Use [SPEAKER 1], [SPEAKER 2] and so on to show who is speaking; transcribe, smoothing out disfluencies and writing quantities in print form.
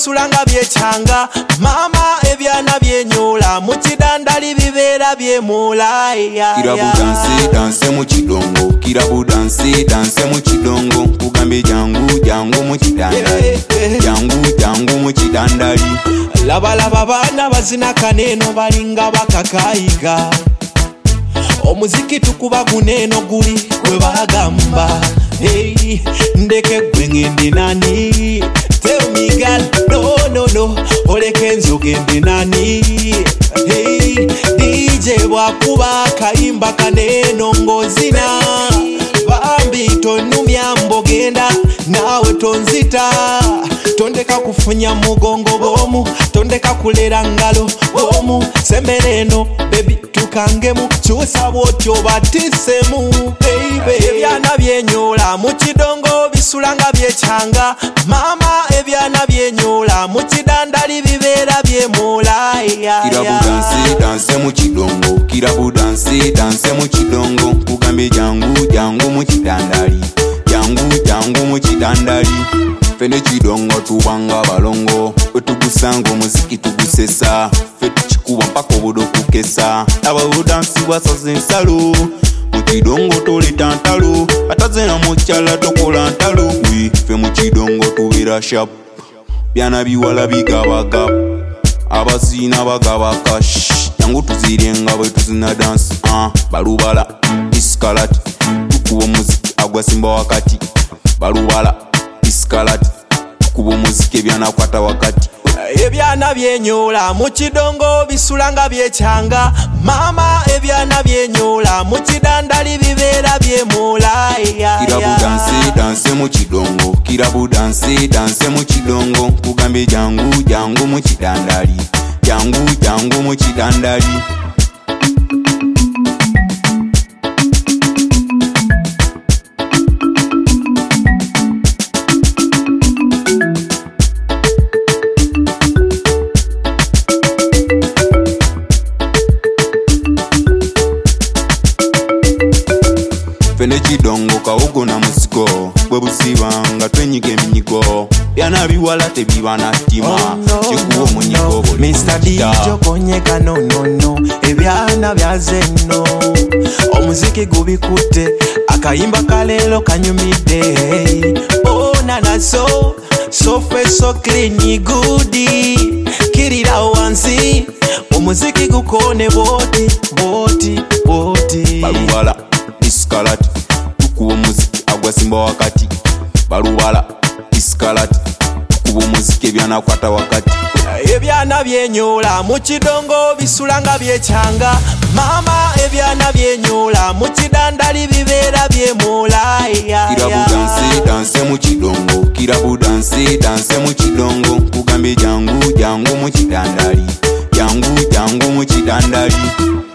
[SPEAKER 1] bisulanga byekyanga mama ebyana byenyola mu kidandali bibeera byemula
[SPEAKER 2] Kirabu danse mu kidongo Kirabu danse mu kidongo Kugambe jangu mu kidandali Jangu mu kidandali
[SPEAKER 1] Laba baana bazina kaneno balinga bakakayiga Omuziki tukuba guneno guli gwe bagamba Hey, ndeke gwe ngende nani Tell me girl, no Oleke nzoge ngende nani Hey, DJ bwakuba kayimba kaneno ngozina Bambi tonumya mbogenda nawe tonzita Tondeka kufunya mugongo bomu Tondeka kulera ngalo bomu Sembereno baby tukangemu Chusa bwotyo batisemu baby Ebyana byenyola mu kidongo bisulanga byekyanga Mama ebyana byenyola mu kidandali bibeera byemula
[SPEAKER 2] Kirabu danse mu kidongo Kirabu danse mu kidongo Kugambe jangu mu kidandali Jangu mu kidandali Fene kidongo tubanga balongo Wetugusanga omuziki tugusesa Fe tukikuba mpaka obudo kukesa Ababudansi basaze ensalo Mu kidongo toleta ntalo Atazena mu kyala tokola ntalo Fe mu kidongo tubeera sharp Byana biwala bigabagab Abazina bagaba cash Jangu tuzirenga bwe tuzina dance Balubala iskalat Tukuba omuziki agwasimba wakati Balubala iskalat Tukuba omuziki ebyana kwata wakati
[SPEAKER 1] Ebyana byenyola mu kidongo bisulanga byekyanga Mama ebyana byenyola mu kidandali bibeera byemula
[SPEAKER 2] Kirabu danse mu kidongo Kirabu danse mu kidongo Kugambe jangu mu kidandali Jangu mu kidandali Fene kidongo kawogo na musiko Bwe busibanga twenyiga eminyigo Byana biwala tebibana ttima Kikuwa omunyigo buli
[SPEAKER 1] Mr. Dijo konyeka no Ebyana byazeno Omuziki gubikutte Akayimba kalelo kanyumide Bona so fresh so clean goody Kirira wansi Omuziki gukone boti
[SPEAKER 2] Balubala iskalat Tukuba omuziki agwasimba wakati Balubala iskalat Tukuba omuziki ebyana kwata wakati
[SPEAKER 1] Ebyana byenyola mu kidongo bisulanga byekyanga Mama ebyana byenyola mu kidandali bibeera byemula
[SPEAKER 2] Kirabu danse mu kidongo Kirabu danse mu kidongo Kugambe jangu mu kidandali Jangu mu kidandali